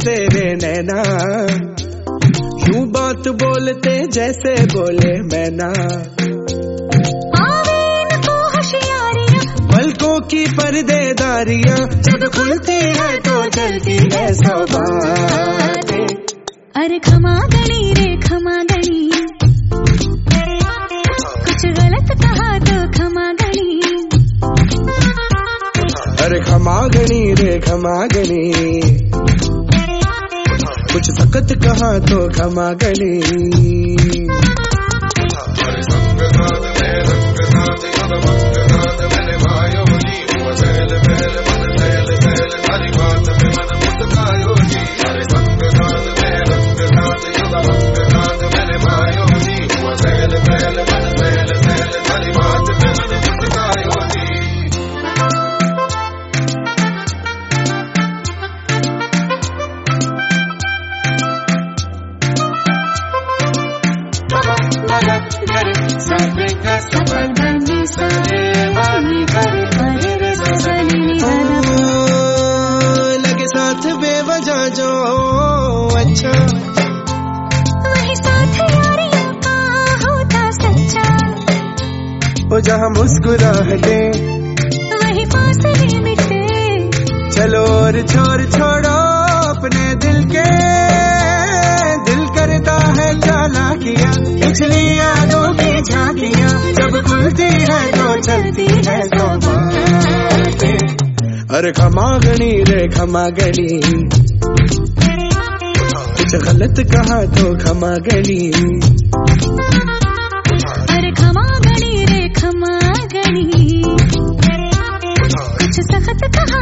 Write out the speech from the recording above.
तेरे नैना, यूं बात बोलते जैसे बोले मैना। पलकों की पर्देदारियां जब खुलती है तो चलती है सौ बातें। अरे खमा गणी रे खमा गणी, कुछ गलत कहा तो खमा गणी। अरे खमा गणी रे खमा गणी, कुछ सख्त कहा तो खमा गणी। लगे साथ बेवजह जो अच्छा, वही साथ यारियों का होता सच्चा। वो जहाँ मुस्कुराहटे वही फासले मिटे। चलो और छोड़ो अपने दिल के, दिल करता है चालाकियां, पिछली यादों की झांकियां जब खुलती है तो चलती है सौ बातें। अरे खमा गणी रे खमा गणी, कुछ गलत कहा तो खमा गणी। अरे खमा गणी रे खमा गणी, कुछ सख्त कहा